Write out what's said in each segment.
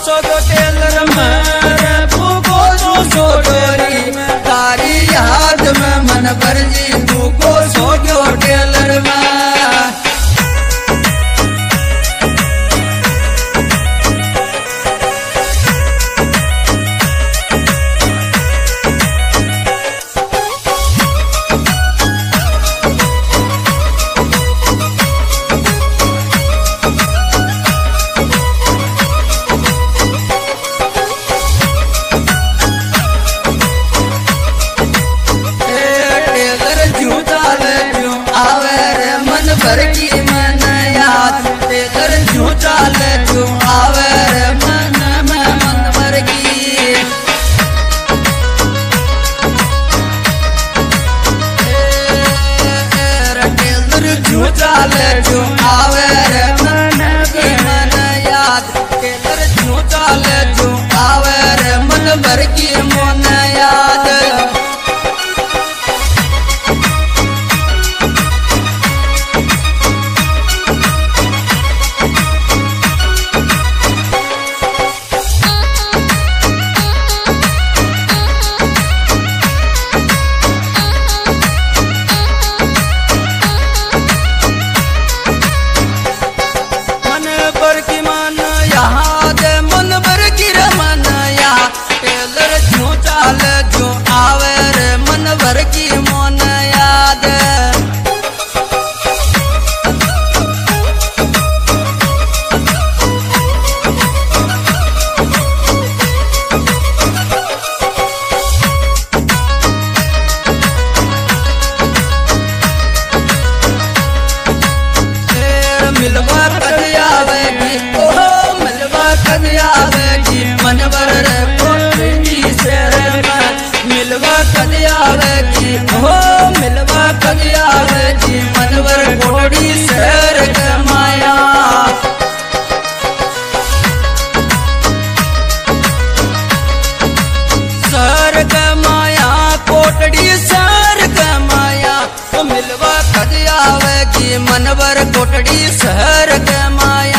सो जो टेलर में भूखो सो डोरी तारी याद में मन भर जी भूखो सो जो टेलर में भर की मन याद टेलर जो चाल जो आवे रे मन में मन भर की टेलर जो चाल जो आवे रे मन की मन याद टेलर जो चाल जो आवे रे मन भर की मन याद जो आवे रे मन भर की मन याद मिलवा कद आवेगी ओहो मिलवा कद आवेगी मन भर रे मिलवा कद आवेगी हो मिलवा कद आवेगी मनवर कोड़ी शहर कमाया शहर कमाया कोटड़ी शहर कमाया तो मिलवा कद आवेगी मनवर कोटड़ी शहर कमाया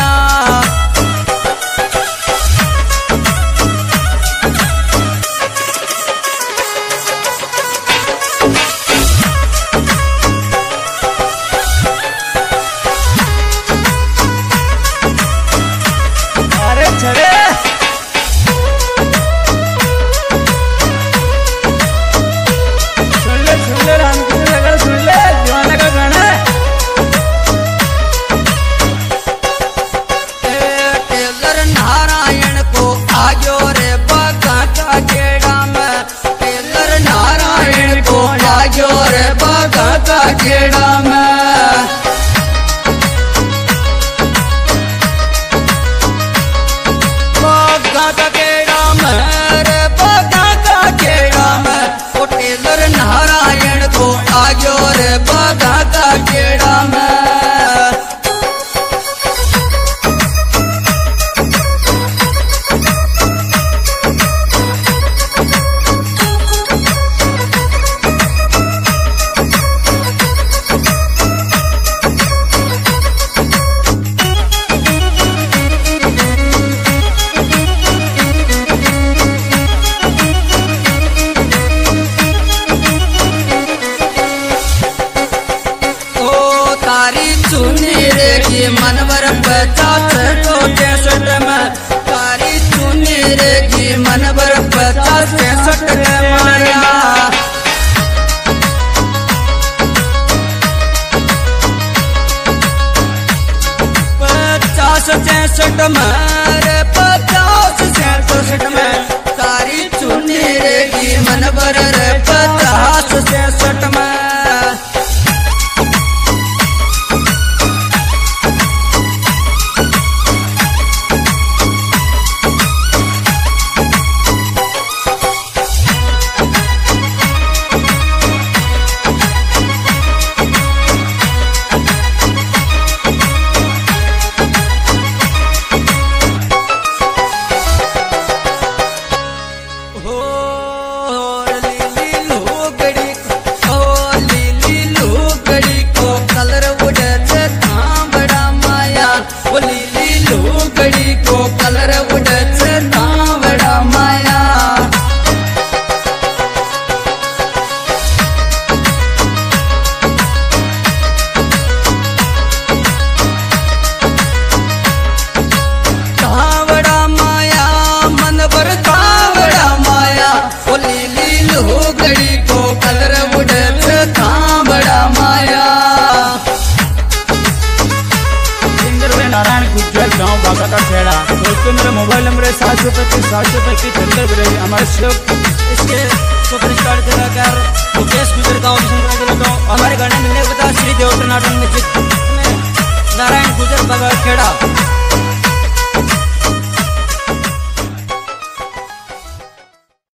खेड़ा में बागा का खेड़ा में रे बागा का खेड़ा में वो टेलर नारायण को आजो रे बागा का खेड़ा में खेड़ा। दोस्तों मेरा मोबाइल नंबर है 735 चंदर बिरही हमारे शिव। इसके सुपरस्टार कलाकार मुकेश गुजर का ऑडिशन करा देता हूँ। हमारे गाने मिलने के बाद श्री देव टनाटन में नारायण गुजर बगड़ खेड़ा।